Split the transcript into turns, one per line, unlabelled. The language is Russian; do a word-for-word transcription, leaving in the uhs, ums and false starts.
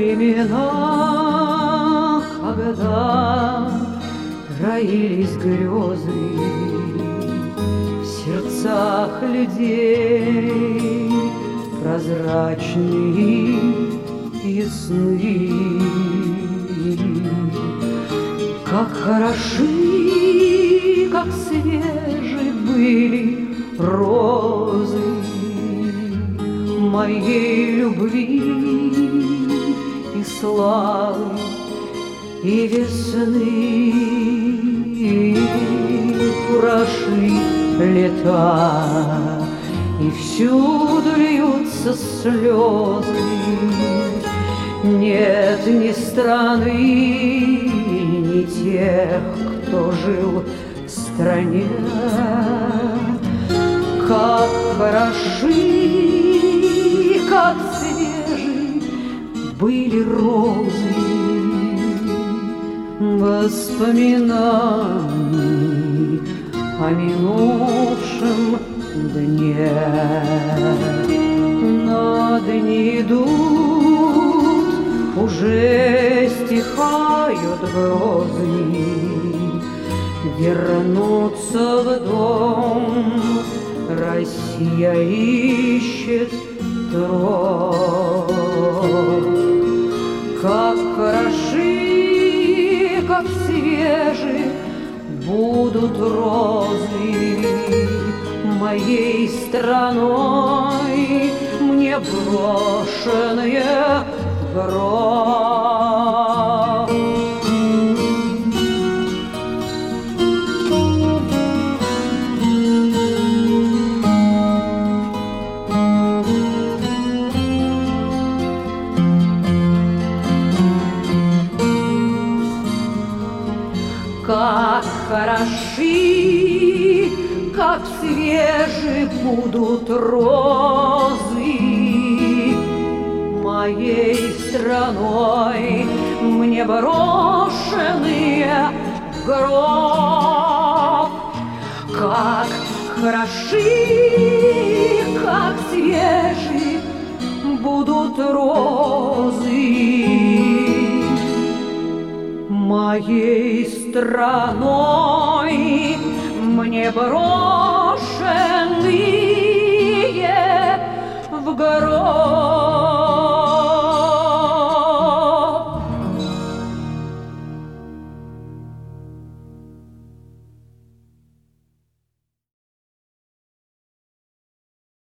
времена, когда роились грезы в сердцах людей, прозрачные и ясны. Как хороши, как свежи были розы моей любви и славы, и весны. Прошли лета, и всюду льются слезы. Нет ни страны, ни тех, кто жил в стране. Как хороши, как свежи были розы воспоминаний о минувшем дне. Но дни идут, уже стихают грозы, вернуться в дом Россия ищет трон. Как хороши, как свежи будут розы моей страной, мне брошенные в гроб. Как хороши, как свежи будут розы моей страной, мне брошенные в гроб. Как хороши, как свежи будут розы моей страной, мне брошенные